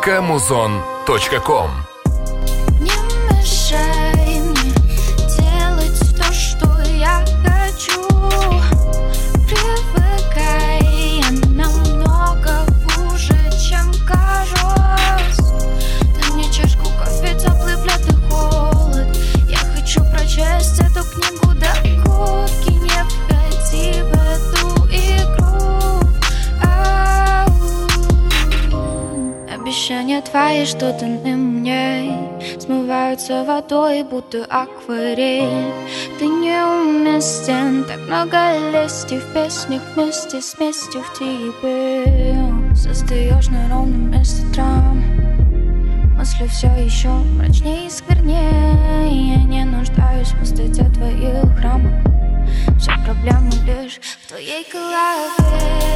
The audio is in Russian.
muzyka.muzon.com. Не мешай мне делать то, что я хочу. Привыкай, я намного хуже, чем кажусь. Дай мне чашку кофе, теплый плед и холод. Я хочу прочесть эту книгу до губки. Не входи в эту игру. Обещания твои, что даны мне, смываются водой, будто акварель. Ты неуместен, так много лести в песнях вместе с местью в тебе. Создаешь на ровном месте драм. Мысли все еще мрачнее и сквернее. Я не нуждаюсь в пустоте твоих рамок. Все проблемы лишь в твоей голове.